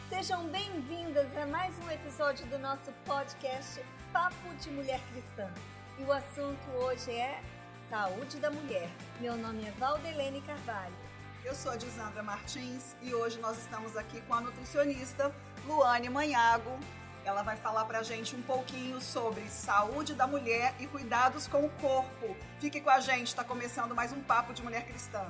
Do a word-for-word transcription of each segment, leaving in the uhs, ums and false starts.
Sejam bem-vindas a mais um episódio do nosso podcast Papo de Mulher Cristã. E o assunto hoje é saúde da mulher. Meu nome é Valdelene Carvalho. Eu sou a Disandra Martins e hoje nós estamos aqui com a nutricionista Luane Manhago. Ela vai falar pra gente um pouquinho sobre saúde da mulher e cuidados com o corpo. Fique com a gente, está começando mais um Papo de Mulher Cristã.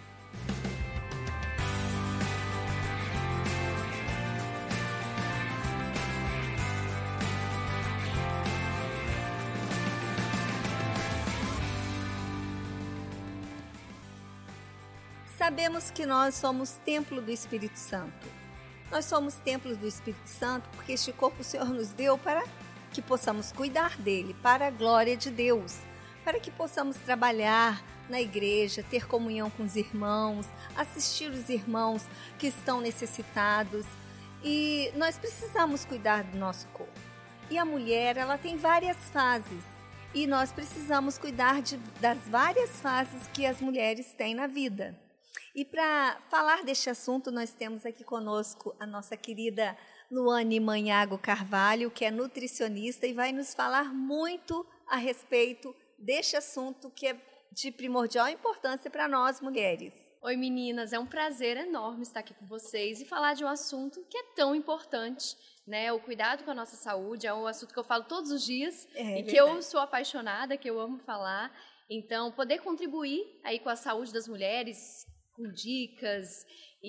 Sabemos que nós somos templo do Espírito Santo. Nós somos templos do Espírito Santo porque este corpo o Senhor nos deu para que possamos cuidar dele, para a glória de Deus, para que possamos trabalhar na igreja, ter comunhão com os irmãos, assistir os irmãos que estão necessitados. E nós precisamos cuidar do nosso corpo. E a mulher, ela tem várias fases. E nós precisamos cuidar de, das várias fases que as mulheres têm na vida. E para falar deste assunto, nós temos aqui conosco a nossa querida Luane Manhago Carvalho, que é nutricionista e vai nos falar muito a respeito deste assunto que é de primordial importância para nós mulheres. Oi meninas, é um prazer enorme estar aqui com vocês e falar de um assunto que é tão importante, né? O cuidado com a nossa saúde é um assunto que eu falo todos os dias é, e verdade. Que eu sou apaixonada, que eu amo falar. Então, poder contribuir aí com a saúde das mulheres, com dicas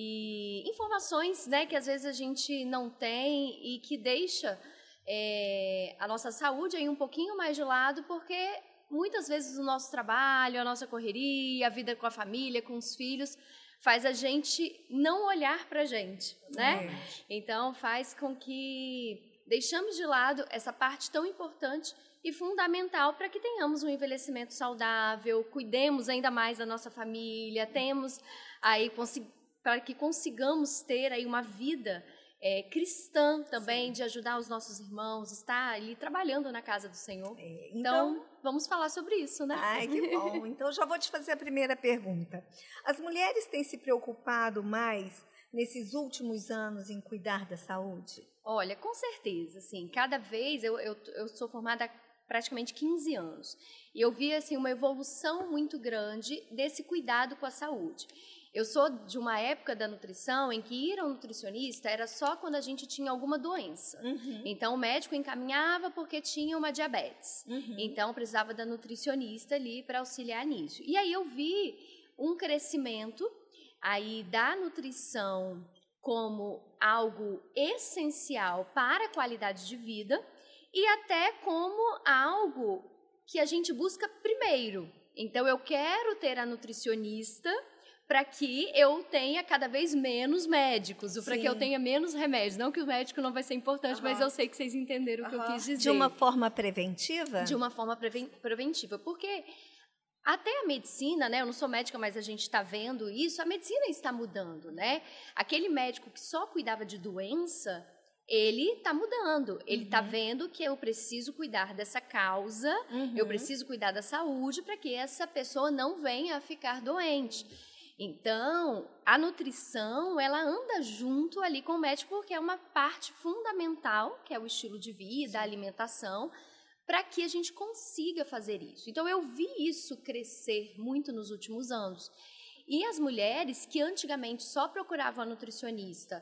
e informações, né, que às vezes a gente não tem e que deixa é, a nossa saúde aí um pouquinho mais de lado, porque muitas vezes o nosso trabalho, a nossa correria, a vida com a família, com os filhos, faz a gente não olhar para a gente, né? É. Então, faz com que deixamos de lado essa parte tão importante e fundamental para que tenhamos um envelhecimento saudável, cuidemos ainda mais da nossa família, temos aí para que consigamos ter aí uma vida é, cristã também, sim, de ajudar os nossos irmãos, estar ali trabalhando na casa do Senhor. É, então, então, vamos falar sobre isso, né? Ai, que bom. Então, já vou te fazer a primeira pergunta. As mulheres têm se preocupado mais nesses últimos anos em cuidar da saúde? Olha, com certeza, assim, cada vez, eu, eu, eu sou formada praticamente quinze anos. E eu vi assim, uma evolução muito grande desse cuidado com a saúde. Eu sou de uma época da nutrição em que ir ao nutricionista era só quando a gente tinha alguma doença. Uhum. Então, o médico encaminhava porque tinha uma diabetes. Uhum. Então, precisava da nutricionista ali para auxiliar nisso. E aí eu vi um crescimento aí da nutrição como algo essencial para a qualidade de vida, e até como algo que a gente busca primeiro. Então, eu quero ter a nutricionista para que eu tenha cada vez menos médicos, para que eu tenha menos remédios. Não que o médico não vai ser importante, uhum, mas eu sei que vocês entenderam uhum. o que eu quis dizer. De uma forma preventiva? De uma forma preven- preventiva, porque até a medicina, né? Eu não sou médica, mas a gente está vendo isso, a medicina está mudando, né? Aquele médico que só cuidava de doença, ele está mudando, ele está uhum. vendo que eu preciso cuidar dessa causa, uhum. eu preciso cuidar da saúde para que essa pessoa não venha a ficar doente. Então, a nutrição, ela anda junto ali com o médico porque é uma parte fundamental, que é o estilo de vida, sim, a alimentação, para que a gente consiga fazer isso. Então, eu vi isso crescer muito nos últimos anos. E as mulheres que antigamente só procuravam a nutricionista,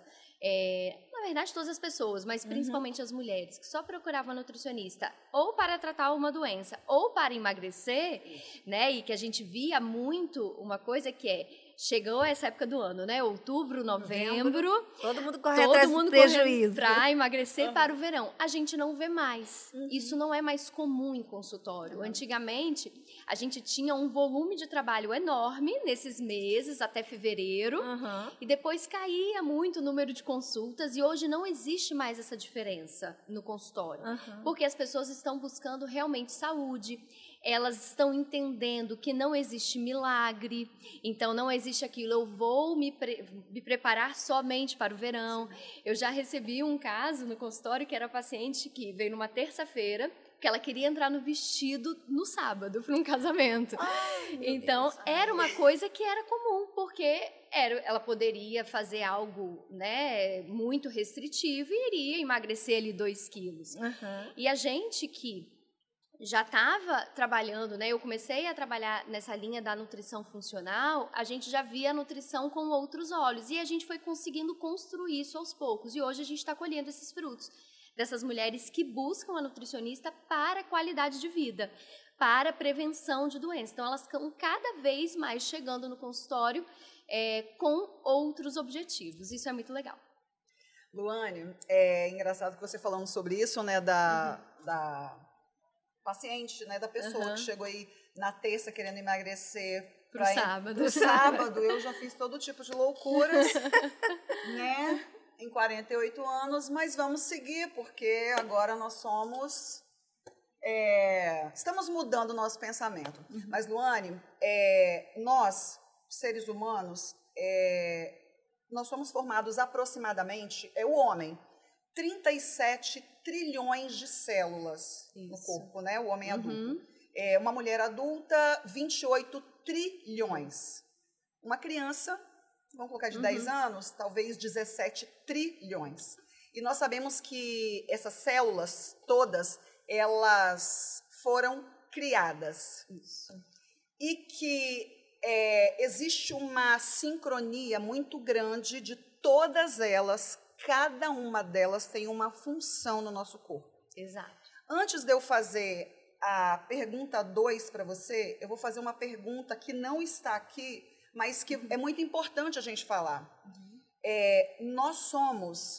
é, na verdade todas as pessoas, mas principalmente uhum. as mulheres, que só procuravam a nutricionista ou para tratar uma doença ou para emagrecer, né, e que a gente via muito uma coisa que é, chegou essa época do ano, né, outubro, novembro, novembro todo mundo corre atrás do prejuízo para emagrecer uhum. para o verão. A gente não vê mais, uhum. isso não é mais comum em consultório. Uhum. Antigamente, a gente tinha um volume de trabalho enorme nesses meses, até fevereiro, uhum. e depois caía muito o número de consultas, e hoje não existe mais essa diferença no consultório, uhum. porque as pessoas estão buscando realmente saúde, elas estão entendendo que não existe milagre, então não existe aquilo, eu vou me, pre- me preparar somente para o verão. Eu já recebi um caso no consultório que era paciente que veio numa terça-feira, porque ela queria entrar no vestido no sábado para um casamento. Ai, então, Deus. Era uma coisa que era comum, porque era, ela poderia fazer algo, né, muito restritivo e iria emagrecer ali dois quilos. Uhum. E a gente que já estava trabalhando, né? Eu comecei a trabalhar nessa linha da nutrição funcional, a gente já via a nutrição com outros olhos e a gente foi conseguindo construir isso aos poucos. E hoje a gente está colhendo esses frutos dessas mulheres que buscam a nutricionista para qualidade de vida, para prevenção de doenças. Então, elas estão cada vez mais chegando no consultório é, com outros objetivos. Isso é muito legal. Luane, é engraçado que você falando sobre isso, né, da... Uhum. da... paciente, né, da pessoa uhum. que chegou aí na terça querendo emagrecer pro pra sábado. Pro sábado, eu já fiz todo tipo de loucuras, né, em quarenta e oito anos, mas vamos seguir, porque agora nós somos, é, estamos mudando o nosso pensamento. Uhum. Mas, Luane, é, nós, seres humanos, é, nós somos formados aproximadamente, é o homem, trinta e sete trilhões de células Isso. no corpo, né? O homem adulto. Uhum. É, uma mulher adulta, vinte e oito trilhões. Uma criança, vamos colocar de uhum. dez anos, talvez dezessete trilhões. E nós sabemos que essas células todas, elas foram criadas. Isso. E que é, existe uma sincronia muito grande de todas elas. Cada uma delas tem uma função no nosso corpo. Exato. Antes de eu fazer a pergunta dois para você, eu vou fazer uma pergunta que não está aqui, mas que uhum. é muito importante a gente falar. Uhum. É, nós somos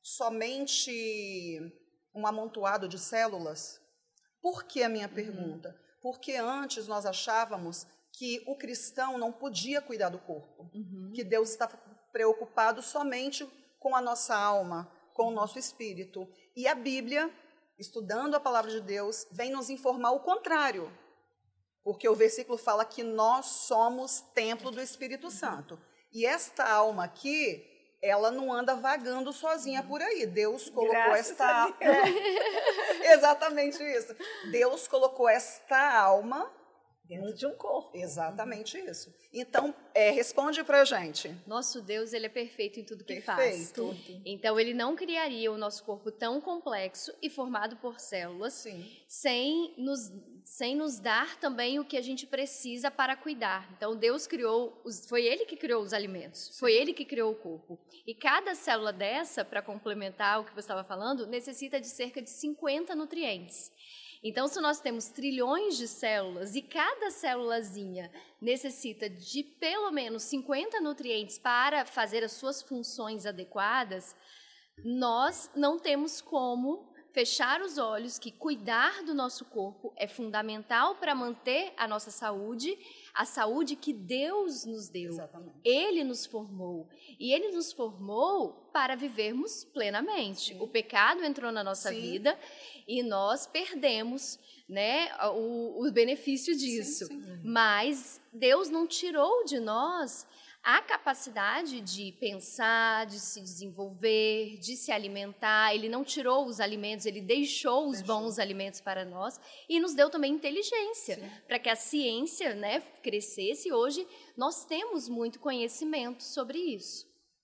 somente um amontoado de células? Por que a minha uhum. pergunta? Porque antes nós achávamos que o cristão não podia cuidar do corpo, uhum. que Deus estava preocupado somente com a nossa alma, com o nosso espírito. E a Bíblia, estudando a palavra de Deus, vem nos informar o contrário. Porque o versículo fala que nós somos templo do Espírito Santo. E esta alma aqui, ela não anda vagando sozinha por aí. Deus colocou Graças esta... É, exatamente isso. Deus colocou esta alma dentro de um corpo. Exatamente uhum. isso. Então, é, responde pra gente. Nosso Deus, ele é perfeito em tudo que perfeito. faz. Tudo. Então, ele não criaria o nosso corpo tão complexo e formado por células, Sim. sem nos, sem nos dar também o que a gente precisa para cuidar. Então, Deus criou, os, foi ele que criou os alimentos, Sim. foi ele que criou o corpo. E cada célula dessa, para complementar o que você estava falando, necessita de cerca de cinquenta nutrientes. Então, se nós temos trilhões de células e cada célulazinha necessita de pelo menos cinquenta nutrientes para fazer as suas funções adequadas, nós não temos como fechar os olhos que cuidar do nosso corpo é fundamental para manter a nossa saúde, a saúde que Deus nos deu. Exatamente. Ele nos formou. E Ele nos formou para vivermos plenamente. Sim. O pecado entrou na nossa Sim. vida e nós perdemos, né, o, o benefício disso. Sim, sim. Mas Deus não tirou de nós a capacidade de pensar, de se desenvolver, de se alimentar. Ele não tirou os alimentos, ele deixou os deixou. bons alimentos para nós e nos deu também inteligência para que a ciência, né, crescesse. Hoje nós temos muito conhecimento sobre isso.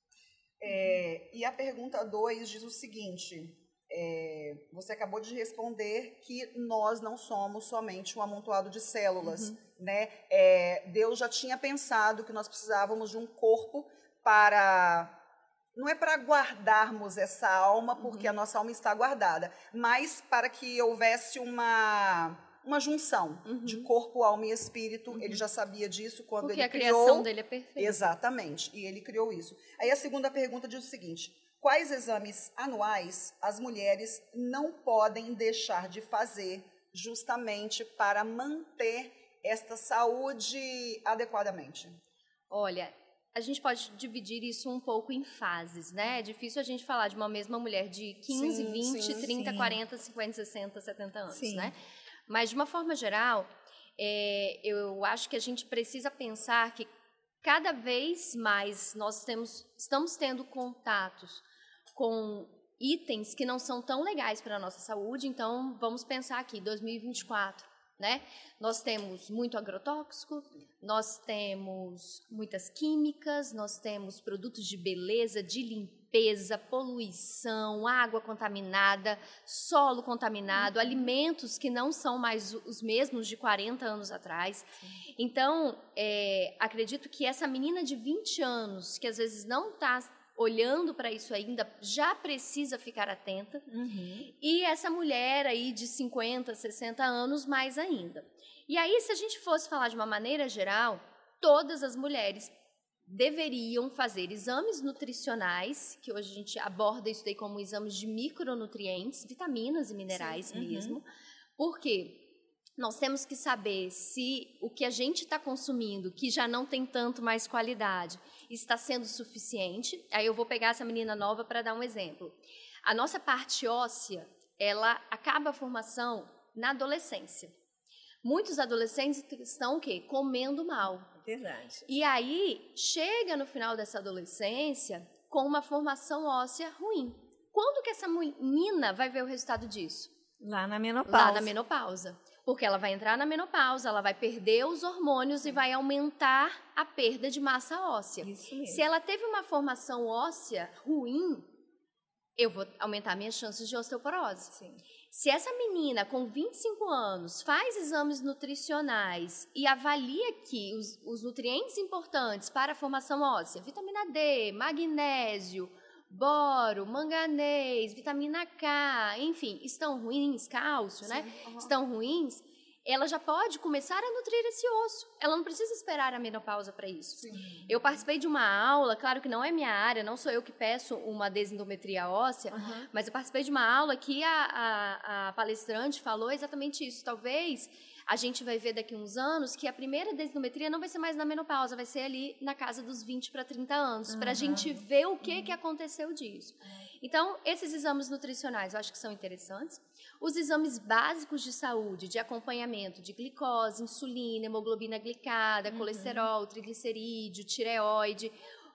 É, e a pergunta dois diz o seguinte, é, você acabou de responder que nós não somos somente um amontoado de células, uhum. né? É, Deus já tinha pensado que nós precisávamos de um corpo para... Não é para guardarmos essa alma, porque uhum. a nossa alma está guardada, mas para que houvesse uma... uma junção uhum. de corpo, alma e espírito. Uhum. Ele já sabia disso quando Porque ele criou. Porque a criação dele é perfeita. Exatamente, e ele criou isso. Aí a segunda pergunta diz o seguinte, quais exames anuais as mulheres não podem deixar de fazer justamente para manter esta saúde adequadamente? Olha, a gente pode dividir isso um pouco em fases, né? É difícil a gente falar de uma mesma mulher de quinze, sim, vinte, sim, trinta, sim. quarenta, cinquenta, sessenta, setenta anos, sim. né? Mas, de uma forma geral, é, eu acho que a gente precisa pensar que cada vez mais nós temos, estamos tendo contatos com itens que não são tão legais para a nossa saúde. Então, vamos pensar aqui, dois mil e vinte e quatro, né? Nós temos muito agrotóxico, nós temos muitas químicas, nós temos produtos de beleza, de limpeza, poluição, água contaminada, solo contaminado, uhum. alimentos que não são mais os mesmos de quarenta anos atrás. Sim. Então, é, acredito que essa menina de vinte anos, que às vezes não está olhando para isso ainda, já precisa ficar atenta. Uhum. E essa mulher aí de cinquenta, sessenta anos, mais ainda. E aí, se a gente fosse falar de uma maneira geral, todas as mulheres deveriam fazer exames nutricionais, que hoje a gente aborda isso daí como exames de micronutrientes, vitaminas e minerais. Sim. mesmo. Uhum. Por quê? Nós temos que saber se o que a gente está consumindo, que já não tem tanto mais qualidade, está sendo suficiente. Aí eu vou pegar essa menina nova para dar um exemplo. A nossa parte óssea, ela acaba a formação na adolescência. Muitos adolescentes estão o quê? Comendo mal. Verdade. E aí, chega no final dessa adolescência com uma formação óssea ruim. Quando que essa menina vai ver o resultado disso? Lá na menopausa. Lá na menopausa. Porque ela vai entrar na menopausa, ela vai perder os hormônios e vai aumentar a perda de massa óssea. Isso mesmo. Se ela teve uma formação óssea ruim, eu vou aumentar minhas chances de osteoporose. Sim. Se essa menina com vinte e cinco anos faz exames nutricionais e avalia aqui os, os nutrientes importantes para a formação óssea, vitamina D, magnésio, boro, manganês, vitamina K, enfim, estão ruins, cálcio, Sim, né? Uhum. Estão ruins, ela já pode começar a nutrir esse osso. Ela não precisa esperar a menopausa para isso. Sim. Eu participei de uma aula, claro que não é minha área, não sou eu que peço uma desendometria óssea, uhum. mas eu participei de uma aula que a, a, a palestrante falou exatamente isso. Talvez a gente vai ver daqui a uns anos que a primeira desendometria não vai ser mais na menopausa, vai ser ali na casa dos vinte para trinta anos, uhum. para a gente ver o que, uhum. que aconteceu disso. Então, esses exames nutricionais eu acho que são interessantes. Os exames básicos de saúde, de acompanhamento de glicose, insulina, hemoglobina glicada, uhum. colesterol, triglicerídeo, tireoide.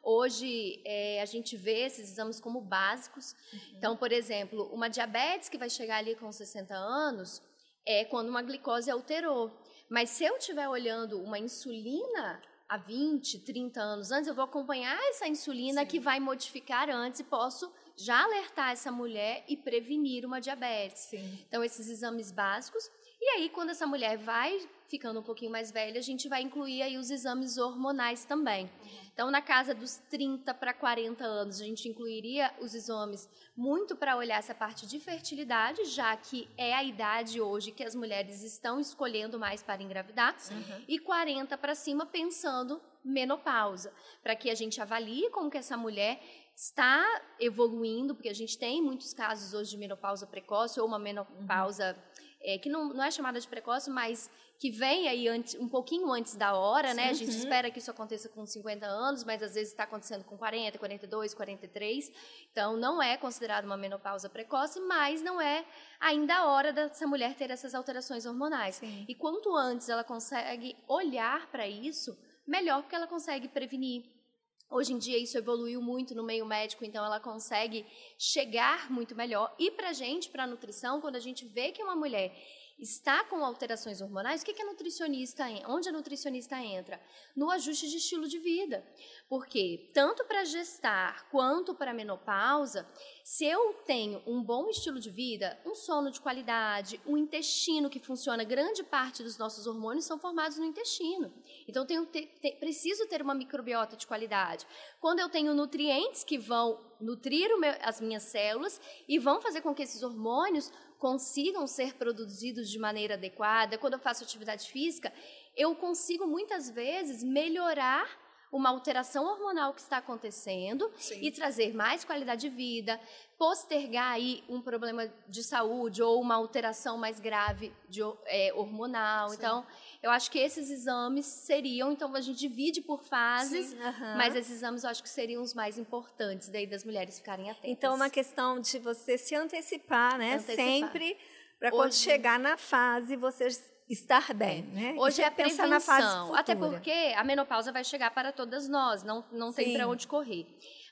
Hoje, é, a gente vê esses exames como básicos. Uhum. Então, por exemplo, uma diabetes que vai chegar ali com sessenta anos é quando uma glicose alterou. Mas se eu estiver olhando uma insulina há vinte, trinta anos antes, eu vou acompanhar essa insulina Sim. que vai modificar antes e posso já alertar essa mulher e prevenir uma diabetes. Sim. Então, esses exames básicos. E aí, quando essa mulher vai ficando um pouquinho mais velha, a gente vai incluir aí os exames hormonais também. Uhum. Então, na casa dos trinta para quarenta anos, a gente incluiria os exames muito para olhar essa parte de fertilidade, já que é a idade hoje que as mulheres estão escolhendo mais para engravidar. Uhum. E quarenta para cima, pensando menopausa, para que a gente avalie como que essa mulher está evoluindo, porque a gente tem muitos casos hoje de menopausa precoce ou uma menopausa uhum. é, que não, não é chamada de precoce, mas que vem aí antes, um pouquinho antes da hora, né? Uhum. A gente espera que isso aconteça com cinquenta anos, mas às vezes está acontecendo com quarenta, quarenta e dois, quarenta e três. Então, não é considerado uma menopausa precoce, mas não é ainda a hora dessa mulher ter essas alterações hormonais. Sim. E quanto antes ela consegue olhar para isso, melhor, porque ela consegue prevenir. Hoje em dia isso evoluiu muito no meio médico, então ela consegue chegar muito melhor. E para a gente, para a nutrição, quando a gente vê que uma mulher está com alterações hormonais, o que, que a nutricionista, onde a nutricionista entra? No ajuste de estilo de vida. Porque tanto para gestar quanto para a menopausa, se eu tenho um bom estilo de vida, um sono de qualidade, um intestino que funciona, grande parte dos nossos hormônios são formados no intestino. Então, eu tenho, te, te, preciso ter uma microbiota de qualidade. Quando eu tenho nutrientes que vão nutrir o meu, as minhas células e vão fazer com que esses hormônios consigam ser produzidos de maneira adequada, quando eu faço atividade física, eu consigo muitas vezes melhorar uma alteração hormonal que está acontecendo Sim. e trazer mais qualidade de vida, postergar aí um problema de saúde ou uma alteração mais grave de, é, hormonal. Sim. Então, eu acho que esses exames seriam, então a gente divide por fases, uhum. mas esses exames eu acho que seriam os mais importantes daí das mulheres ficarem atentas. Então, uma questão de você se antecipar, né? Antecipar. Sempre, para quando chegar na fase, você estar bem, né? Hoje é a prevenção, na fase até porque a menopausa vai chegar para todas nós, não, não tem para onde correr.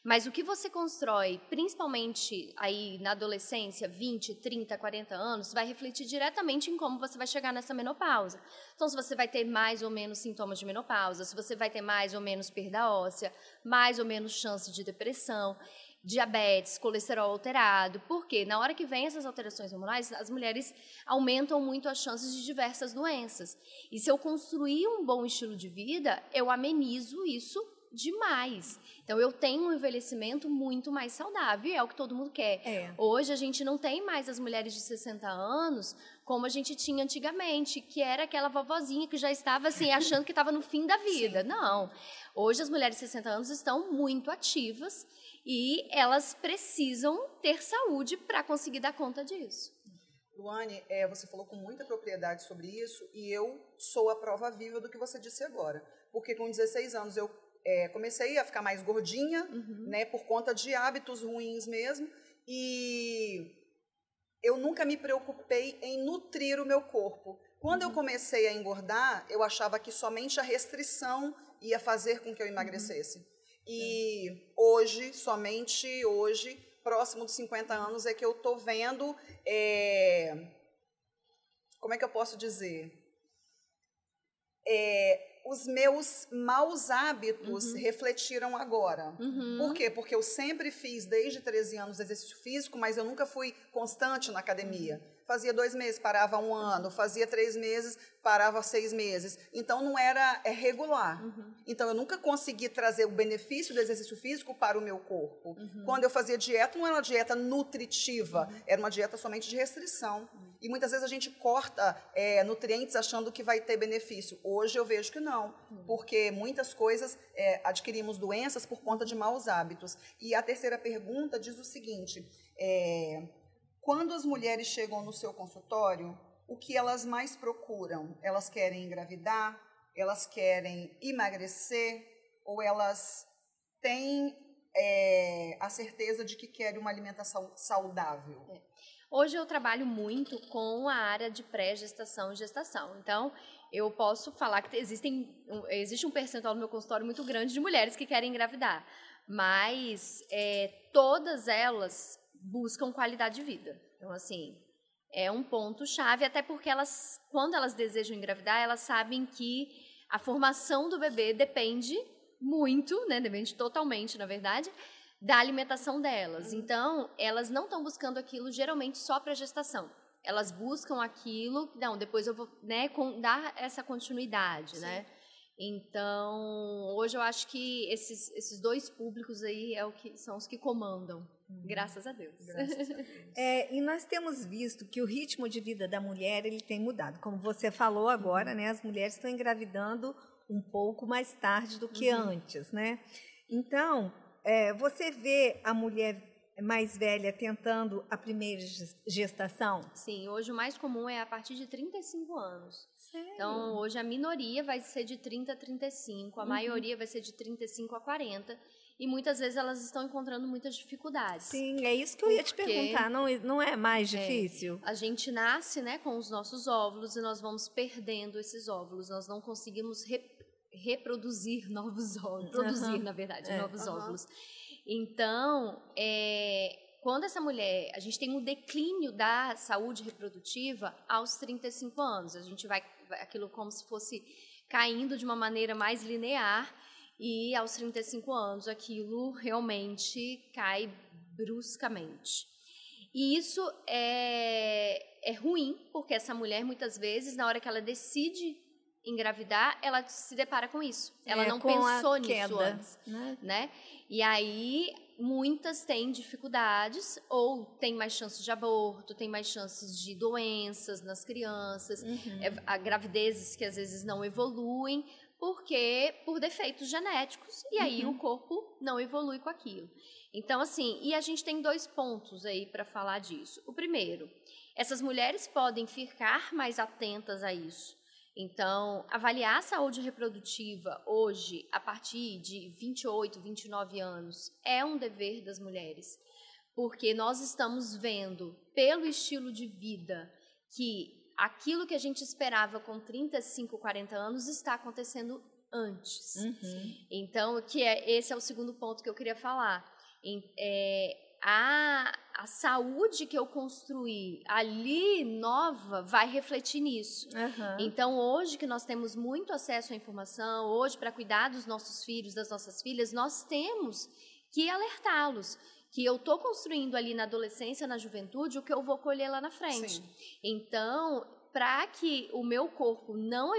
Mas o que você constrói, principalmente aí na adolescência, vinte, trinta, quarenta anos, vai refletir diretamente em como você vai chegar nessa menopausa. Então, se você vai ter mais ou menos sintomas de menopausa, se você vai ter mais ou menos perda óssea, mais ou menos chance de depressão, diabetes, colesterol alterado. Porque na hora que vem essas alterações hormonais, as mulheres aumentam muito as chances de diversas doenças. E se eu construir um bom estilo de vida, eu amenizo isso demais. Então, eu tenho um envelhecimento muito mais saudável, e é o que todo mundo quer. É. Hoje, a gente não tem mais as mulheres de sessenta anos como a gente tinha antigamente, que era aquela vovozinha que já estava assim, achando que estava no fim da vida. Sim. Não. Hoje, as mulheres de sessenta anos estão muito ativas e elas precisam ter saúde para conseguir dar conta disso. Luane, é, você falou com muita propriedade sobre isso, e eu sou a prova viva do que você disse agora. Porque com dezesseis anos eu É, comecei a ficar mais gordinha, uhum. né, por conta de hábitos ruins mesmo, e eu nunca me preocupei em nutrir o meu corpo. Quando uhum. eu comecei a engordar, eu achava que somente a restrição ia fazer com que eu emagrecesse. Uhum. E é. hoje, somente hoje, próximo dos cinquenta anos, é que eu estou vendo, é, como é que eu posso dizer? É, os meus maus hábitos uhum. refletiram agora. Uhum. Por quê? Porque eu sempre fiz, desde treze anos, exercício físico, mas eu nunca fui constante na academia. Fazia dois meses, parava um ano. Fazia três meses, parava seis meses. Então, não era é, regular. Uhum. Então, eu nunca consegui trazer o benefício do exercício físico para o meu corpo. Uhum. Quando eu fazia dieta, não era uma dieta nutritiva, uhum. era uma dieta somente de restrição. Uhum. E muitas vezes a gente corta é, nutrientes achando que vai ter benefício. Hoje eu vejo que não, uhum. porque muitas coisas é, adquirimos doenças por conta de maus hábitos. E a terceira pergunta diz o seguinte: é, quando as mulheres chegam no seu consultório, o que elas mais procuram? Elas querem engravidar? Elas querem emagrecer? Ou elas têm é, a certeza de que querem uma alimentação saudável? É. Hoje eu trabalho muito com a área de pré-gestação e gestação. Então, eu posso falar que existem, existe um percentual no meu consultório muito grande de mulheres que querem engravidar. Mas é, todas elas buscam qualidade de vida. Então, assim, é um ponto-chave, até porque elas, quando elas desejam engravidar, elas sabem que a formação do bebê depende muito, né, depende totalmente, na verdade, da alimentação delas. Então, elas não estão buscando aquilo geralmente só para gestação. Elas buscam aquilo, não, depois eu vou, né, com, dar essa continuidade, Sim. né? Então, hoje eu acho que esses, esses dois públicos aí é o que, são os que comandam, hum. graças a Deus. Graças a Deus. É, e nós temos visto que o ritmo de vida da mulher ele tem mudado. Como você falou agora, uhum. né, as mulheres estão engravidando um pouco mais tarde do que uhum. antes, né? Então, é, você vê a mulher mais velha tentando a primeira gestação? Sim, hoje o mais comum é a partir de trinta e cinco anos. Sério? Então, hoje a minoria vai ser de trinta a trinta e cinco, a uhum. maioria vai ser de trinta e cinco a quarenta, e muitas vezes elas estão encontrando muitas dificuldades. Sim, é isso que eu ia te perguntar, não, não é mais difícil? É, a gente nasce, né, com os nossos óvulos e nós vamos perdendo esses óvulos, nós não conseguimos re, reproduzir novos óvulos, produzir, uhum. na verdade, é. novos uhum. óvulos. Então, é, quando essa mulher, a gente tem um declínio da saúde reprodutiva aos trinta e cinco anos, a gente vai, vai aquilo como se fosse caindo de uma maneira mais linear, e aos trinta e cinco anos aquilo realmente cai bruscamente. E isso é, é ruim, porque essa mulher, muitas vezes, na hora que ela decide engravidar, ela se depara com isso. Ela é, não pensou nisso queda, antes, né? né? E aí, muitas têm dificuldades, ou têm mais chances de aborto, têm mais chances de doenças nas crianças, uhum. é, a gravidezes que às vezes não evoluem, porque por defeitos genéticos, e aí uhum. o corpo não evolui com aquilo. Então, assim, e a gente tem dois pontos aí para falar disso. O primeiro, essas mulheres podem ficar mais atentas a isso. Então, avaliar a saúde reprodutiva hoje, a partir de vinte e oito, vinte e nove anos, é um dever das mulheres, porque nós estamos vendo, pelo estilo de vida, que aquilo que a gente esperava com trinta e cinco, quarenta anos está acontecendo antes. Uhum. Então, que é, esse é o segundo ponto que eu queria falar. é, a, a saúde que eu construí ali nova vai refletir nisso. Uhum. Então, hoje que nós temos muito acesso à informação, hoje para cuidar dos nossos filhos, das nossas filhas, nós temos que alertá-los que eu estou construindo ali na adolescência, na juventude, o que eu vou colher lá na frente. Sim. Então, para que o meu corpo não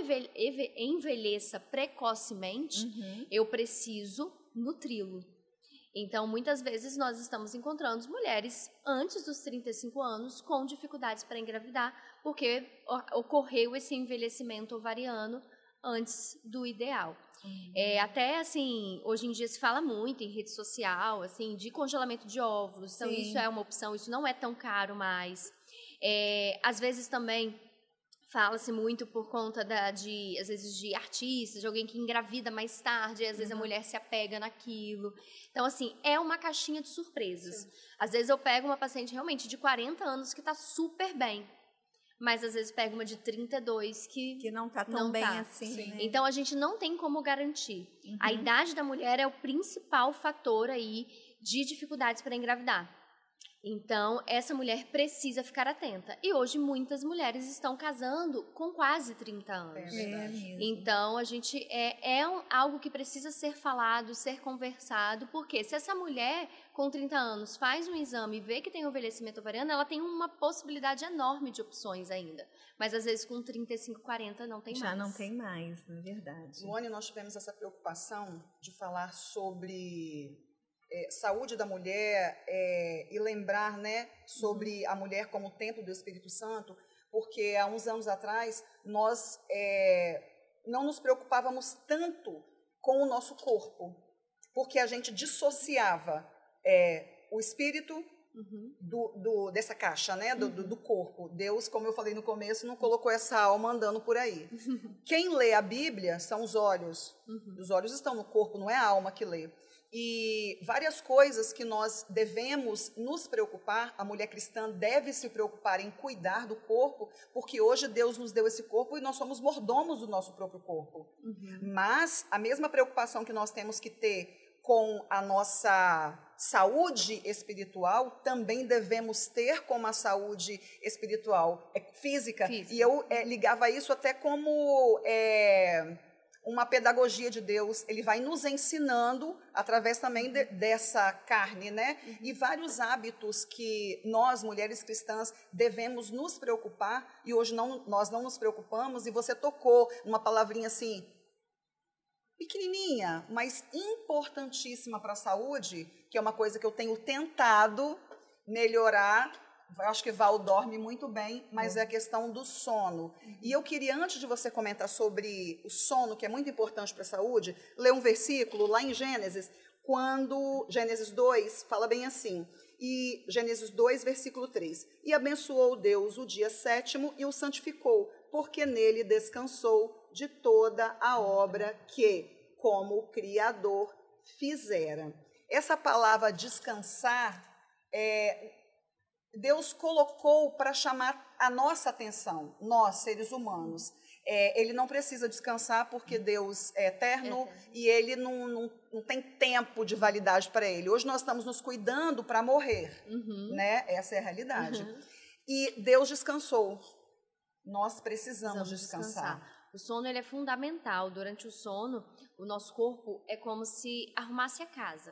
envelheça precocemente, uhum. eu preciso nutri-lo. Então, muitas vezes, nós estamos encontrando mulheres antes dos trinta e cinco anos com dificuldades para engravidar, porque ocorreu esse envelhecimento ovariano antes do ideal. Uhum. É, até, assim, hoje em dia se fala muito em rede social, assim, de congelamento de óvulos. Então, Sim. isso é uma opção, isso não é tão caro mais. É, às vezes, também, fala-se muito por conta, da, de, às vezes, de artistas, de alguém que engravida mais tarde, e às vezes uhum. a mulher se apega naquilo. Então, assim, é uma caixinha de surpresas. Sim. Às vezes eu pego uma paciente realmente de quarenta anos que está super bem, mas às vezes pega uma de trinta e dois que, que não está tão bem tá. assim. Né? Então, a gente não tem como garantir. Uhum. A idade da mulher é o principal fator aí de dificuldades para engravidar. Então, essa mulher precisa ficar atenta. E hoje, muitas mulheres estão casando com quase trinta anos. É então, a gente é, é um, algo que precisa ser falado, ser conversado, porque se essa mulher com trinta anos faz um exame e vê que tem envelhecimento ovariano, ela tem uma possibilidade enorme de opções ainda. Mas, às vezes, com trinta e cinco, quarenta, não tem Já mais. Já não tem mais, na verdade. Luane, nós tivemos essa preocupação de falar sobre... É, saúde da mulher é, e lembrar, né, sobre uhum. a mulher como templo do Espírito Santo, porque há uns anos atrás nós é, não nos preocupávamos tanto com o nosso corpo, porque a gente dissociava é, o espírito uhum. do, do, dessa caixa, né, do, uhum. do, do corpo. Deus, como eu falei no começo, não colocou essa alma andando por aí. Quem lê a Bíblia são os olhos. Uhum. Os olhos estão no corpo, não é a alma que lê. E várias coisas que nós devemos nos preocupar, a mulher cristã deve se preocupar em cuidar do corpo, porque hoje Deus nos deu esse corpo e nós somos mordomos do nosso próprio corpo. Uhum. Mas a mesma preocupação que nós temos que ter com a nossa saúde espiritual, também devemos ter com a saúde espiritual, é, física. física. E eu é, ligava isso até como... É, uma pedagogia de Deus, ele vai nos ensinando através também de, dessa carne, né? Uhum. E vários hábitos que nós, mulheres cristãs, devemos nos preocupar, e hoje não, nós não nos preocupamos, e você tocou uma palavrinha assim, pequenininha, mas importantíssima para a saúde, que é uma coisa que eu tenho tentado melhorar. Acho que Val dorme muito bem, mas uhum. é a questão do sono. Uhum. E eu queria, antes de você comentar sobre o sono, que é muito importante para a saúde, ler um versículo lá em Gênesis, quando Gênesis dois fala bem assim, e Gênesis dois, versículo três, e abençoou Deus o dia sétimo e o santificou, porque nele descansou de toda a obra que, como o Criador, fizera. Essa palavra descansar é... Deus colocou para chamar a nossa atenção, nós, seres humanos. É, ele não precisa descansar porque Deus é eterno é. e ele não, não, não tem tempo de validade para ele. Hoje nós estamos nos cuidando para morrer, uhum. né? Essa é a realidade. Uhum. E Deus descansou. Nós precisamos, precisamos descansar. descansar. O sono ele é fundamental. Durante o sono, o nosso corpo é como se arrumasse a casa.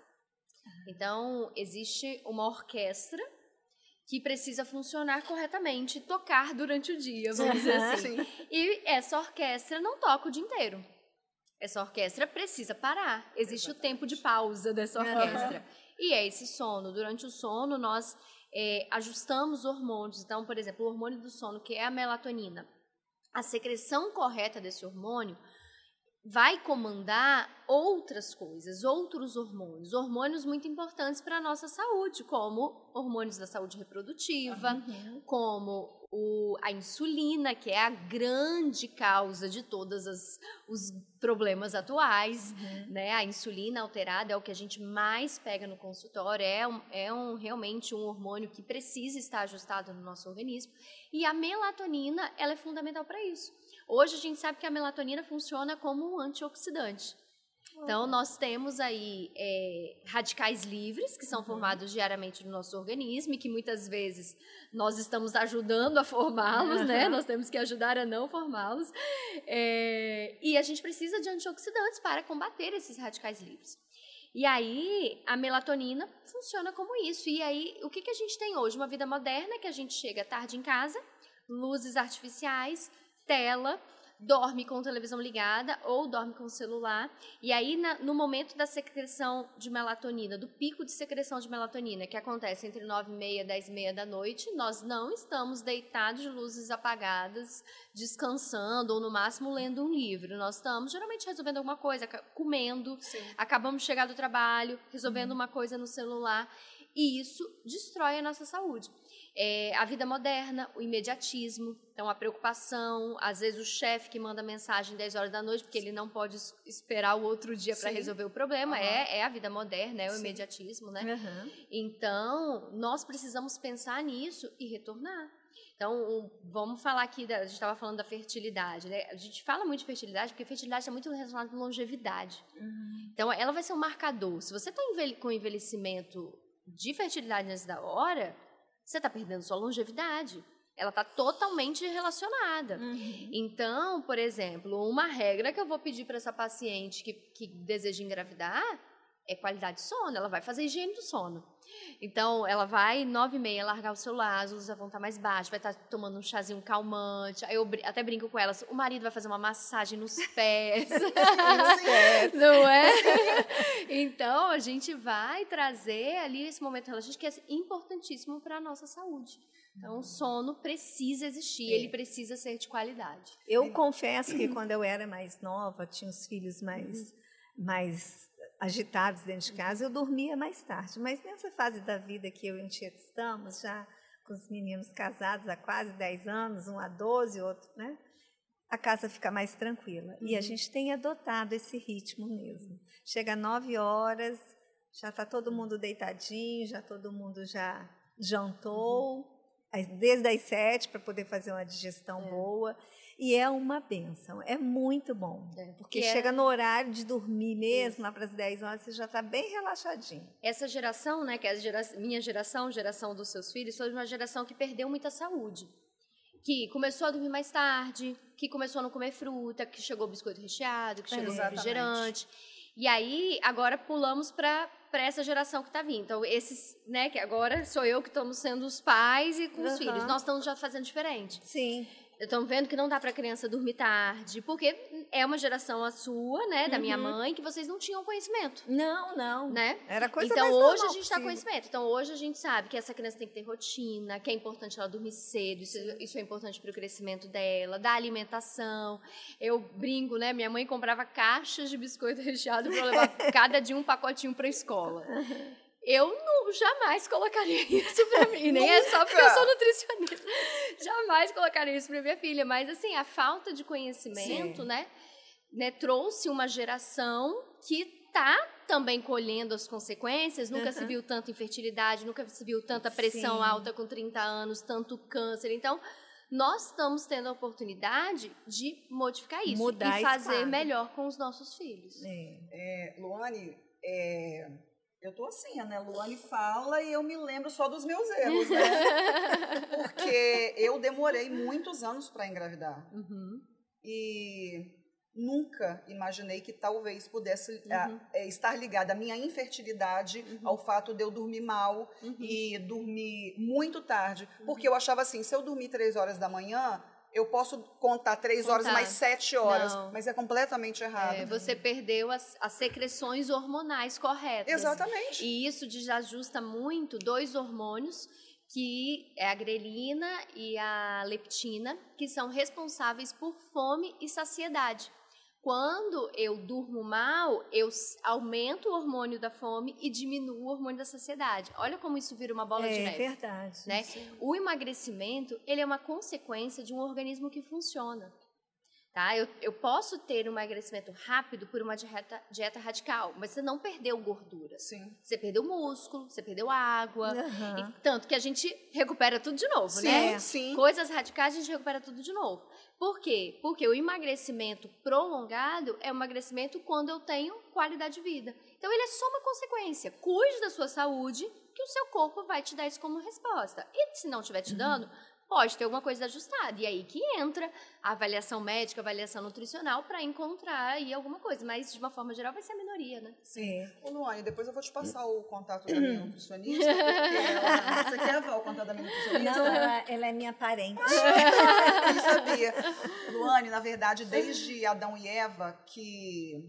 Então, existe uma orquestra que precisa funcionar corretamente, tocar durante o dia, vamos dizer assim. E essa orquestra não toca o dia inteiro. Essa orquestra precisa parar. Existe Exatamente. O tempo de pausa dessa orquestra. Uhum. E é esse sono. Durante o sono, nós é, ajustamos hormônios. Então, por exemplo, o hormônio do sono, que é a melatonina. A secreção correta desse hormônio vai comandar outras coisas, outros hormônios, hormônios muito importantes para a nossa saúde, como hormônios da saúde reprodutiva, uhum. como o, a insulina, que é a grande causa de todos os problemas atuais, uhum. né? A insulina alterada é o que a gente mais pega no consultório, é, um, é um, realmente um hormônio que precisa estar ajustado no nosso organismo, e a melatonina, ela é fundamental para isso. Hoje a gente sabe que a melatonina funciona como um antioxidante. Então, nós temos aí é, radicais livres, que são uhum. formados diariamente no nosso organismo e que muitas vezes nós estamos ajudando a formá-los, uhum. né? Nós temos que ajudar a não formá-los. É, e a gente precisa de antioxidantes para combater esses radicais livres. E aí, a melatonina funciona como isso. E aí, o que, que a gente tem hoje? Uma vida moderna que a gente chega tarde em casa, luzes artificiais, tela, dorme com televisão ligada ou dorme com o celular. E aí, na, no momento da secreção de melatonina, do pico de secreção de melatonina, que acontece entre nove e meia e dez e meia da noite, nós não estamos deitados de luzes apagadas, descansando ou, no máximo, lendo um livro. Nós estamos, geralmente, resolvendo alguma coisa, comendo, Sim. acabamos de chegar do trabalho, resolvendo uhum. uma coisa no celular. E isso destrói a nossa saúde. É, a vida moderna, o imediatismo, então a preocupação, às vezes o chefe que manda mensagem dez horas da noite, porque ele não pode esperar o outro dia para resolver o problema, uhum. é, é a vida moderna, é o Sim. imediatismo, né? Uhum. Então, nós precisamos pensar nisso e retornar. Então, vamos falar aqui, da, a gente estava falando da fertilidade, né? A gente fala muito de fertilidade, porque fertilidade está muito relacionada com longevidade. Uhum. Então, ela vai ser um marcador. Se você está com envelhecimento de fertilidade antes da hora, você está perdendo sua longevidade. Ela está totalmente relacionada. Uhum. Então, por exemplo, uma regra que eu vou pedir para essa paciente que, que deseja engravidar é qualidade de sono. Ela vai fazer higiene do sono. Então, ela vai, nove e meia, largar o celular, as luzes vão estar mais baixas, vai estar tomando um chazinho calmante. Aí eu até brinco com elas, o marido vai fazer uma massagem nos pés. Nos pés. Não é? Então, a gente vai trazer ali esse momento relaxante que é importantíssimo para a nossa saúde. Então, o sono precisa existir, é. ele precisa ser de qualidade. Eu confesso que quando eu era mais nova, tinha os filhos mais, mais agitados dentro de casa, eu dormia mais tarde. Mas nessa fase da vida que eu e a Tieta estamos, já com os meninos casados há quase dez anos, um há doze, outro, né? A casa fica mais tranquila. Uhum. E a gente tem adotado esse ritmo mesmo. Chega nove horas, já está todo mundo deitadinho, já todo mundo já jantou, uhum. desde as sete para poder fazer uma digestão é. boa. E é uma bênção, é muito bom. É, porque chega é... no horário de dormir mesmo, Isso. lá para as dez horas, você já está bem relaxadinho. Essa geração, né, que é a gera... minha geração, geração dos seus filhos, foi uma geração que perdeu muita saúde. Que começou a dormir mais tarde, que começou a não comer fruta, que chegou biscoito recheado, que chegou é, refrigerante. E aí, agora pulamos para para essa geração que está vindo. Então, esses, né, que agora sou eu que estamos sendo os pais e com os uhum. filhos. Nós estamos já fazendo diferente. Sim. Estão vendo que não dá para a criança dormir tarde, porque é uma geração a sua, né, da uhum. minha mãe, que vocês não tinham conhecimento. Não, não. Né? Era coisa então, mais hoje a gente está com conhecimento. Então, hoje a gente sabe que essa criança tem que ter rotina, que é importante ela dormir cedo, isso, isso é importante para o crescimento dela, da alimentação. Eu brinco, né? Minha mãe comprava caixas de biscoito recheado para levar cada dia um pacotinho para a escola. Eu não, jamais colocaria isso para mim, nem é só porque eu sou nutricionista. Jamais colocaria isso para minha filha, mas assim, a falta de conhecimento, né, né, trouxe uma geração que tá também colhendo as consequências. Nunca uhum. se viu tanta infertilidade, nunca se viu tanta pressão Sim. alta com trinta anos, tanto câncer. Então, nós estamos tendo a oportunidade de modificar isso Mudar e fazer melhor com os nossos filhos. É. É, Luane, é... eu tô assim, né? Luane fala e eu me lembro só dos meus erros, né? Porque eu demorei muitos anos para engravidar. Uhum. E nunca imaginei que talvez pudesse uhum. a, é, estar ligada a minha infertilidade uhum. ao fato de eu dormir mal uhum. e dormir muito tarde. Uhum. Porque eu achava assim, se eu dormir três horas da manhã, eu posso contar três contar. horas mais sete horas, Não. mas é completamente errado. É, você perdeu as, as secreções hormonais corretas. Exatamente. E isso desajusta muito dois hormônios, que é a grelina e a leptina, que são responsáveis por fome e saciedade. Quando eu durmo mal, eu aumento o hormônio da fome e diminuo o hormônio da saciedade. Olha como isso vira uma bola é, de neve. É verdade. Né? O emagrecimento, ele é uma consequência de um organismo que funciona. Tá? Eu, eu posso ter um emagrecimento rápido por uma dieta, dieta radical, mas você não perdeu gordura. Sim. Você perdeu músculo, você perdeu água. Uhum. E tanto que a gente recupera tudo de novo, Sim, né? sim. Coisas radicais a gente recupera tudo de novo. Por quê? Porque o emagrecimento prolongado é um emagrecimento quando eu tenho qualidade de vida. Então, ele é só uma consequência. Cuide da sua saúde, que o seu corpo vai te dar isso como resposta. E se não estiver te dando... Uhum. Pode ter alguma coisa ajustada. E aí que entra a avaliação médica, a avaliação nutricional para encontrar aí alguma coisa. Mas, de uma forma geral, vai ser a minoria, né? Sim. Ô, Luane, depois eu vou te passar o contato da minha nutricionista. Ela... Você quer o contato da minha nutricionista? Não, ela, ela é minha parente. Eu não sabia. Luane, na verdade, desde Adão e Eva, que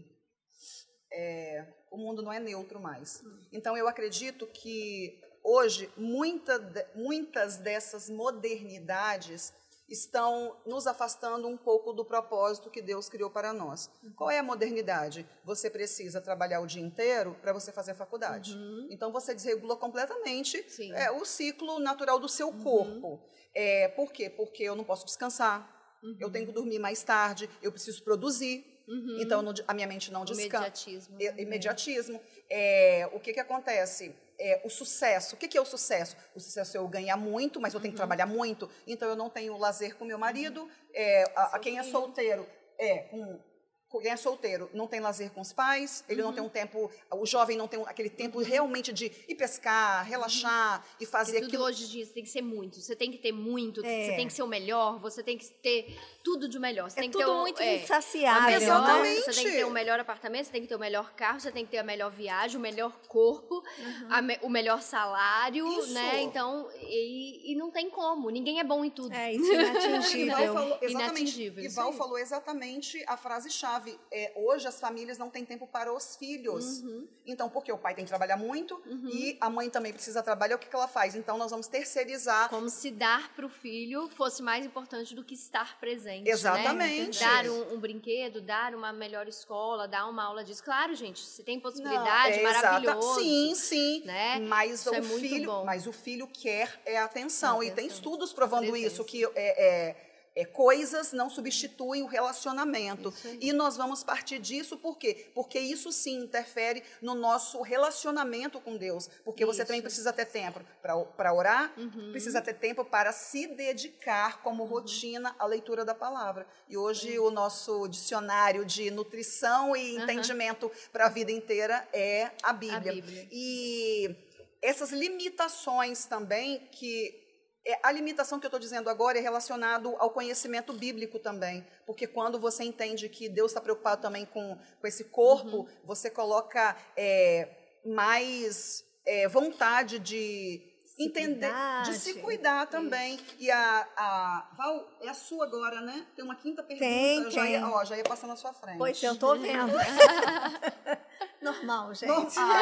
é, o mundo não é neutro mais. Então, eu acredito que... Hoje, muita, muitas dessas modernidades estão nos afastando um pouco do propósito que Deus criou para nós. Uhum. Qual é a modernidade? Você precisa trabalhar o dia inteiro para você fazer a faculdade. Uhum. Então, você desregula completamente é, o ciclo natural do seu uhum. corpo. É, por quê? Porque eu não posso descansar, uhum. eu tenho que dormir mais tarde, eu preciso produzir. Uhum. Então, a minha mente não descansa. Imediatismo. É, imediatismo. É, o que, que acontece? É, o sucesso. O que, que é o sucesso? O sucesso é eu ganhar muito, mas eu tenho que trabalhar muito, então eu não tenho lazer com meu marido. Uhum. É, a, a quem é solteiro, é, um, quem é solteiro não tem lazer com os pais, ele uhum. não tem um tempo, o jovem não tem aquele tempo realmente de ir pescar, relaxar uhum. e fazer Porque tudo aquilo. Hoje em dia tem que ser muito, você tem que ter muito, é. você tem que ser o melhor, você tem que ter tudo de melhor. Você é tem tudo que ter o, muito é, insaciável. Exatamente. Você tem que ter o melhor apartamento, você tem que ter o melhor carro, você tem que ter a melhor viagem, o melhor corpo, uhum. a me, o melhor salário, isso. né? Então, e, e não tem como, ninguém é bom em tudo. É, isso é inatingível. Ival falou, exatamente, inatingível. Ival falou exatamente a frase-chave. É, hoje as famílias não têm tempo para os filhos. Uhum. Então, porque o pai tem que trabalhar muito uhum. e a mãe também precisa trabalhar, o que, que ela faz? Então, nós vamos terceirizar. Como se dar para o filho fosse mais importante do que estar presente. Exatamente. Né? Dar um, um brinquedo, dar uma melhor escola, dar uma aula disso. Claro, gente, se tem possibilidade, não, é maravilhoso. Sim, sim. Né? Mas isso o é muito filho, bom. mas o filho quer é atenção. atenção. E tem estudos provando isso, que é, é É, coisas não substituem o relacionamento. E nós vamos partir disso, por quê? Porque isso sim interfere no nosso relacionamento com Deus. Porque isso. Você também precisa ter tempo para orar, uhum. precisa ter tempo para se dedicar como uhum. rotina à leitura da palavra. E hoje uhum. o nosso dicionário de nutrição e uhum. entendimento para a vida inteira é a Bíblia. a Bíblia. E essas limitações também que... A limitação que eu estou dizendo agora é relacionado ao conhecimento bíblico também, porque quando você entende que Deus está preocupado também com, com esse corpo, uhum. você coloca é, mais é, vontade de se entender, cuidar, de se cuidar também. Isso. E a, a Val, é a sua agora, né? Tem uma quinta pergunta. Tem, eu já tem. Ia, ó, já ia passar na sua frente. Pois eu estou vendo. Normal, gente. Normal.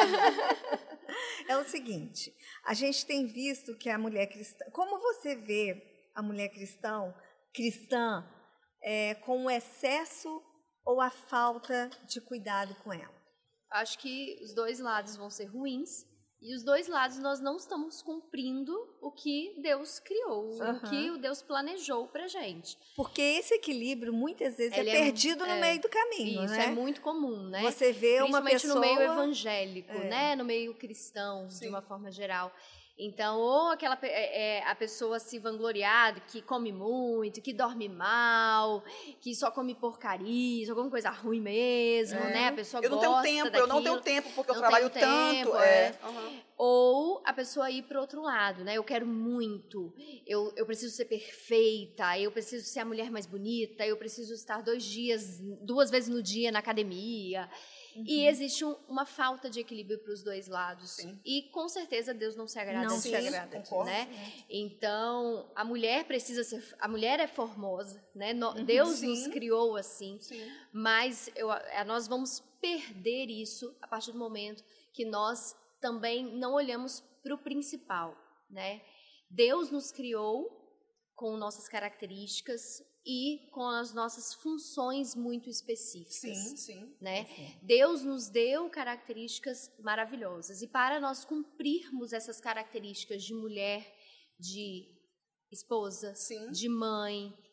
É o seguinte, a gente tem visto que a mulher cristã... Como você vê a mulher cristã, cristã é, com o excesso ou a falta de cuidado com ela? Acho que os dois lados vão ser ruins. E os dois lados nós não estamos cumprindo o que Deus criou, uhum. o que o Deus planejou pra gente. Porque esse equilíbrio muitas vezes Ele é perdido é, no meio do caminho, isso, né? é muito comum, né? Você vê uma pessoa... Principalmente no meio evangélico, é. né? No meio cristão, Sim. de uma forma geral. Então, ou aquela é, a pessoa se vangloriar que come muito, que dorme mal, que só come porcaria, só come coisa ruim mesmo, é. né? A pessoa eu não gosta tenho tempo, daquilo, eu não tenho tempo porque eu não trabalho tenho tanto. Tempo, é. É. Uhum. Ou a pessoa ir para o outro lado, né? Eu quero muito, eu, eu preciso ser perfeita, eu preciso ser a mulher mais bonita, eu preciso estar dois dias, duas vezes no dia na academia. Uhum. E existe um, uma falta de equilíbrio para os dois lados. Sim. E com certeza Deus não se agrada. Não se agrada, né? É. Então a mulher precisa ser, a mulher é formosa, né? No, uhum. Deus Sim. nos criou assim. Sim. Mas eu, nós vamos perder isso a partir do momento que nós também não olhamos para o principal, né? Deus nos criou com nossas características e com as nossas funções muito específicas. Sim, sim. Né? Sim. Deus nos deu características maravilhosas. E para nós cumprirmos essas características de mulher, de esposa, sim. de mãe,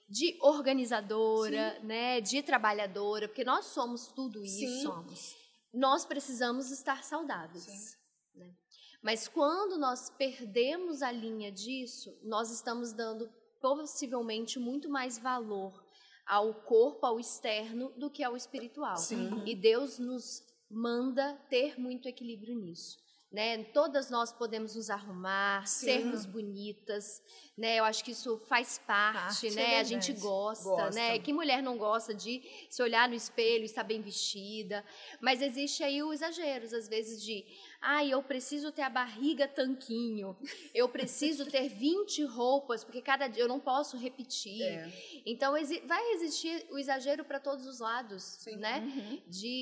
de organizadora, Sim. né, de trabalhadora, porque nós somos tudo isso, Sim. somos. Nós precisamos estar saudáveis. Né? Mas quando nós perdemos a linha disso, nós estamos dando possivelmente muito mais valor ao corpo, ao externo, do que ao espiritual. Sim. E Deus nos manda ter muito equilíbrio nisso. Né? Todas nós podemos nos arrumar, Sim. sermos bonitas, né? Eu acho que isso faz parte, parte né? É a gente gosta, gosta, né? Que mulher não gosta de se olhar no espelho e estar bem vestida? Mas existe aí os exageros, às vezes, de ai, ah, eu preciso ter a barriga tanquinho, eu preciso ter vinte roupas, porque cada dia eu não posso repetir. É. Então, exi- vai existir o exagero para todos os lados, Sim. né? Uhum.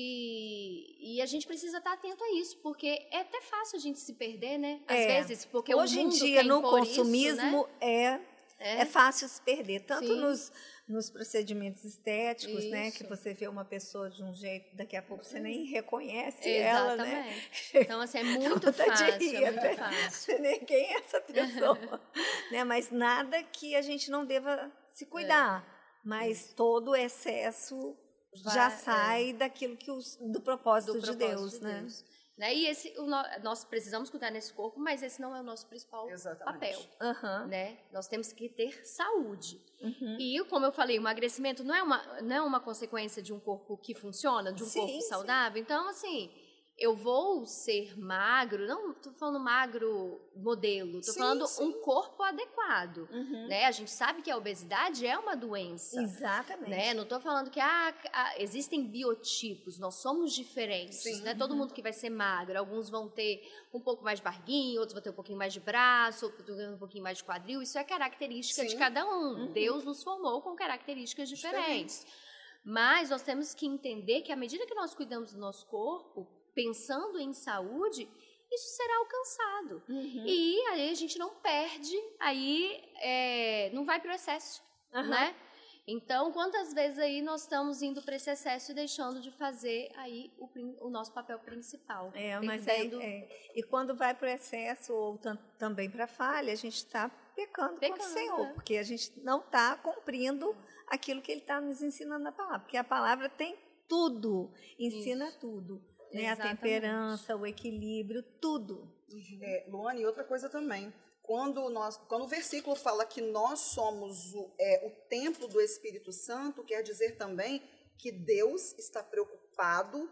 De... E a gente precisa estar atento a isso, porque é até fácil a gente se perder, né? Às é. vezes, porque hoje o mundo em dia, quer no impor consumismo, isso, né? é... É. é fácil se perder, tanto nos, nos procedimentos estéticos, Isso. né? Que você vê uma pessoa de um jeito, daqui a pouco você nem reconhece Exatamente. ela, né? Então, assim, é muito fácil, rir, é muito até. fácil. Você nem quem é essa pessoa, né? Mas nada que a gente não deva se cuidar, é. mas é. todo o excesso Vai, já sai é. daquilo que os, do propósito, do de, propósito Deus, de né? Deus. Né? E esse, o, nós precisamos cuidar nesse corpo, mas esse não é o nosso principal Exatamente. papel. Uhum. Né? Nós temos que ter saúde. Uhum. E, como eu falei, o emagrecimento não é, uma, não é uma consequência de um corpo que funciona, de um sim, corpo saudável. Sim. Então, assim, eu vou ser magro, não estou falando magro modelo, estou falando sim. um corpo adequado. Uhum. Né? A gente sabe que a obesidade é uma doença. Exatamente. Né? Não estou falando que ah, existem biotipos, nós somos diferentes. Né? Uhum. Todo mundo que vai ser magro, alguns vão ter um pouco mais de barriguinha, outros vão ter um pouquinho mais de braço, outros um pouquinho mais de quadril. Isso é característica sim. de cada um. Uhum. Deus nos formou com características diferentes. Diferente. Mas nós temos que entender que à medida que nós cuidamos do nosso corpo, pensando em saúde, isso será alcançado. Uhum. E aí a gente não perde, aí é, não vai para o excesso, uhum. né? Então, quantas vezes aí nós estamos indo para esse excesso e deixando de fazer aí o, o nosso papel principal. É, mas perdendo... é, é. E quando vai para o excesso ou tam, também para a falha, a gente está pecando, pecando contra o Senhor, é. porque a gente não está cumprindo aquilo que Ele está nos ensinando na palavra. Porque a palavra tem tudo, ensina Isso. tudo. Né, a temperança, o equilíbrio, tudo. Uhum. É, Luane, e outra coisa também, quando, nós, quando o versículo fala que nós somos o, é, o templo do Espírito Santo, quer dizer também que Deus está preocupado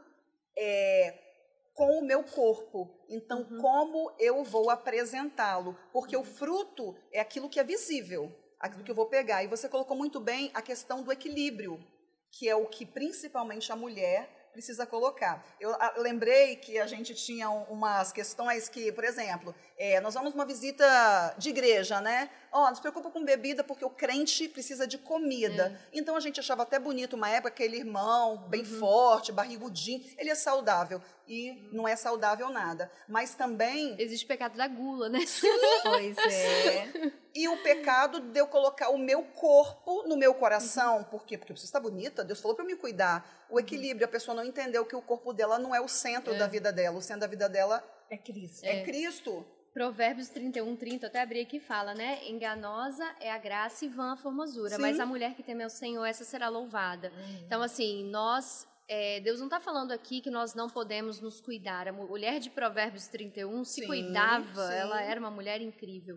é, com o meu corpo. Então, uhum. como eu vou apresentá-lo? Porque uhum. o fruto é aquilo que é visível, aquilo que eu vou pegar. E você colocou muito bem a questão do equilíbrio, que é o que principalmente a mulher precisa colocar. Eu a, lembrei que a gente tinha umas questões que, por exemplo, é, nós vamos uma visita de igreja, né? Ó, oh, não se preocupa com bebida porque o crente precisa de comida. É. Então, a gente achava até bonito uma época aquele irmão bem uhum. forte, barrigudinho, ele é saudável. E não é saudável nada. Mas também... Existe o pecado da gula, né? Sim. Pois é. E o pecado de eu colocar o meu corpo no meu coração. Uhum. Por quê? Porque eu preciso estar bonita. Deus falou para eu me cuidar. O equilíbrio, a pessoa não entendeu que o corpo dela não é o centro é. da vida dela. O centro da vida dela é Cristo. É, é Cristo. Provérbios trinta e um, trinta, até abri aqui, fala, né? Enganosa é a graça e vã a formosura. Sim. Mas a mulher que teme ao Senhor, essa será louvada. Uhum. Então, assim, nós... É, Deus não está falando aqui que nós não podemos nos cuidar. A mulher de Provérbios trinta e um se sim, cuidava, sim. ela era uma mulher incrível.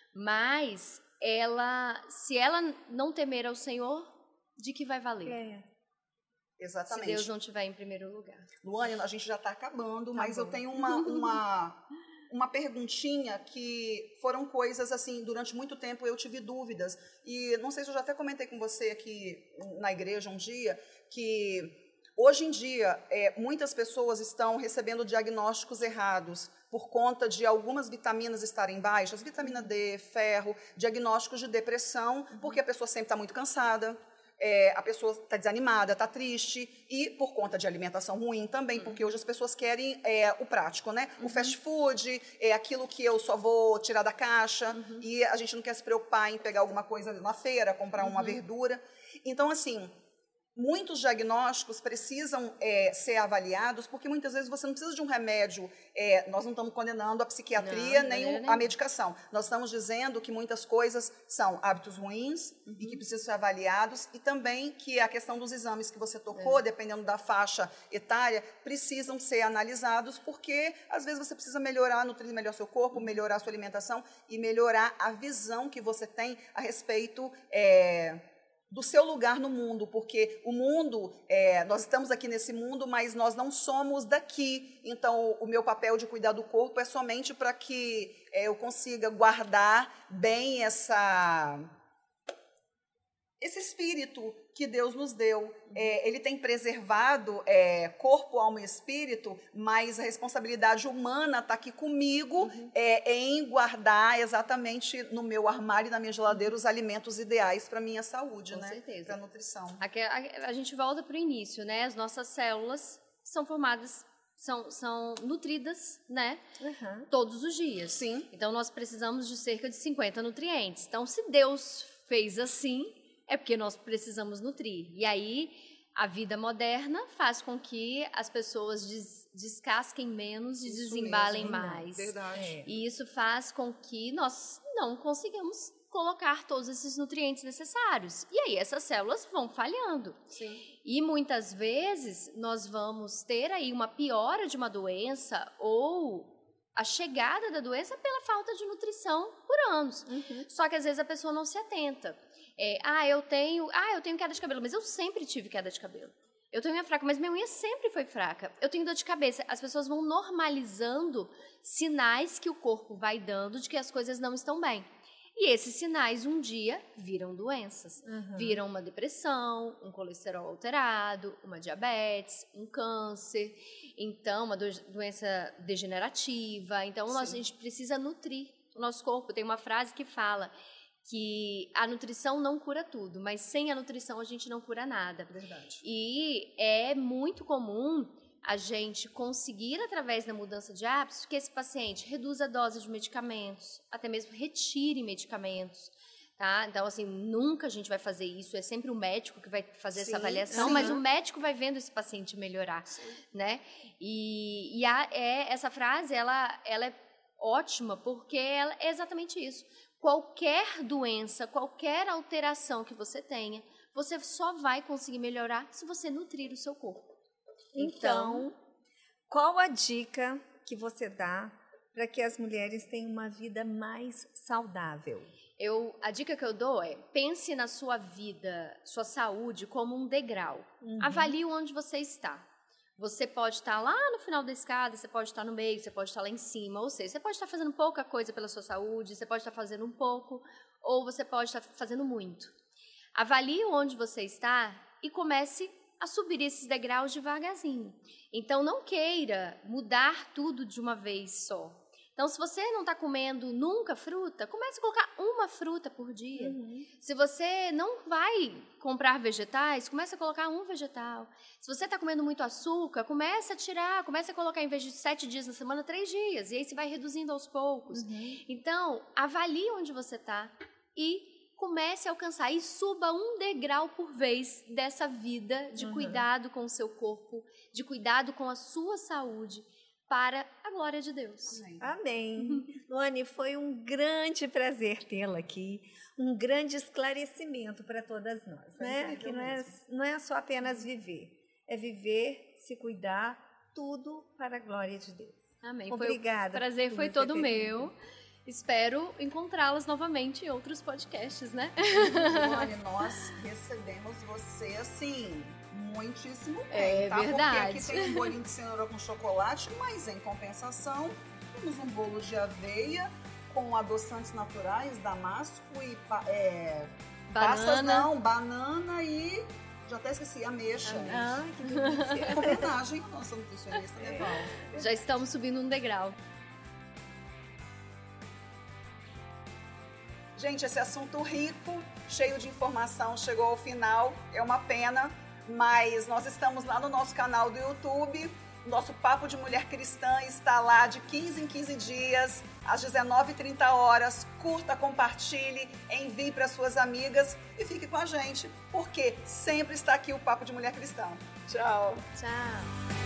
Mas, ela, se ela não temer ao Senhor, de que vai valer? É. Exatamente. Se Deus não estiver em primeiro lugar. Luane, a gente já está acabando, tá mas bom. eu tenho uma, uma, uma perguntinha que foram coisas, assim, durante muito tempo eu tive dúvidas. E não sei se eu já até comentei com você aqui na igreja um dia, que... Hoje em dia, é, muitas pessoas estão recebendo diagnósticos errados por conta de algumas vitaminas estarem baixas, vitamina D, ferro, diagnósticos de depressão, porque a pessoa sempre está muito cansada, é, a pessoa está desanimada, está triste, e por conta de alimentação ruim também, porque hoje as pessoas querem é, o prático, né? O fast food, é aquilo que eu só vou tirar da caixa, uhum. e a gente não quer se preocupar em pegar alguma coisa na feira, comprar uhum. uma verdura. Então, assim... muitos diagnósticos precisam é, ser avaliados, porque muitas vezes você não precisa de um remédio. É, nós não estamos condenando a psiquiatria não, nem o, a medicação. Nós estamos dizendo que muitas coisas são hábitos ruins uhum. e que precisam ser avaliados, e também que a questão dos exames que você tocou, é. dependendo da faixa etária, precisam ser analisados, porque às vezes você precisa melhorar, nutrir melhor seu corpo, melhorar a sua alimentação e melhorar a visão que você tem a respeito... É, do seu lugar no mundo, porque o mundo, é, nós estamos aqui nesse mundo, mas nós não somos daqui. Então, o meu papel de cuidar do corpo é somente para que é, eu consiga guardar bem essa, esse espírito que Deus nos deu. É, ele tem preservado é, corpo, alma e espírito, mas a responsabilidade humana está aqui comigo uhum. é, em guardar exatamente no meu armário e na minha geladeira os alimentos ideais para a minha saúde, Com né? certeza. Para a nutrição. Aqui, a, a gente volta para o início, né? As nossas células são formadas, são, são nutridas, né? Uhum. Todos os dias. Sim. Então, nós precisamos de cerca de cinquenta nutrientes. Então, se Deus fez assim... é porque nós precisamos nutrir. E aí, a vida moderna faz com que as pessoas des descasquem menos e isso desembalem mesmo, mais. Verdade. E isso faz com que nós não consigamos colocar todos esses nutrientes necessários. E aí, essas células vão falhando. Sim. E muitas vezes, nós vamos ter aí uma piora de uma doença ou... a chegada da doença pela falta de nutrição por anos. Uhum. Só que às vezes a pessoa não se atenta. É, ah, eu tenho, ah, eu tenho queda de cabelo, mas eu sempre tive queda de cabelo. Eu tenho unha fraca, mas minha unha sempre foi fraca. Eu tenho dor de cabeça. As pessoas vão normalizando sinais que o corpo vai dando de que as coisas não estão bem. E esses sinais, um dia, viram doenças. Uhum. Viram uma depressão, um colesterol alterado, uma diabetes, um câncer, então, uma do doença degenerativa. Então, nós, a gente precisa nutrir o nosso corpo. Tem uma frase que fala que a nutrição não cura tudo, mas sem a nutrição a gente não cura nada. Verdade. E é muito comum a gente conseguir, através da mudança de hábitos, que esse paciente reduza a dose de medicamentos, até mesmo retire medicamentos, tá? Então, assim, nunca a gente vai fazer isso, é sempre o médico que vai fazer sim, essa avaliação, sim. mas o médico vai vendo esse paciente melhorar, sim. né? E, e a, é, essa frase, ela, ela é ótima, porque ela é exatamente isso. Qualquer doença, qualquer alteração que você tenha, você só vai conseguir melhorar se você nutrir o seu corpo. Então, qual a dica que você dá para que as mulheres tenham uma vida mais saudável? Eu, a dica que eu dou é, pense na sua vida, sua saúde como um degrau. Uhum. Avalie onde você está. Você pode estar lá no final da escada, você pode estar no meio, você pode estar lá em cima, ou seja, você pode estar fazendo pouca coisa pela sua saúde, você pode estar fazendo um pouco, ou você pode estar fazendo muito. Avalie onde você está e comece a subir esses degraus devagarzinho. Então, não queira mudar tudo de uma vez só. Então, se você não está comendo nunca fruta, comece a colocar uma fruta por dia. Uhum. Se você não vai comprar vegetais, comece a colocar um vegetal. Se você está comendo muito açúcar, comece a tirar, comece a colocar, em vez de sete dias na semana, três dias. E aí você vai reduzindo aos poucos. Uhum. Então, avalie onde você está e comece a alcançar e suba um degrau por vez dessa vida de uhum. cuidado com o seu corpo, de cuidado com a sua saúde, para a glória de Deus. Amém. Amém. Luane, foi um grande prazer tê-la aqui, um grande esclarecimento para todas nós, né? Que não é, não é só apenas viver, é viver, se cuidar, tudo para a glória de Deus. Amém. Obrigada. Foi, o prazer foi todo meu. Espero encontrá-las novamente em outros podcasts, né? Luane, nós recebemos você assim, muitíssimo bem, é tá? verdade. Porque aqui tem um bolinho de cenoura com chocolate, mas em compensação temos um bolo de aveia com adoçantes naturais, damasco e é, passas não, banana e já até esqueci, ameixa. Ah, que delícia. Em homenagem à nossa nutricionista, né, Val? Já estamos subindo um degrau. Gente, esse assunto rico, cheio de informação, chegou ao final. É uma pena, mas nós estamos lá no nosso canal do YouTube Nosso Papo de Mulher Cristã está lá de quinze em quinze dias, às dezenove e trinta horas. Curta, compartilhe, envie para suas amigas e fique com a gente, porque sempre está aqui o Papo de Mulher Cristã. Tchau. Tchau.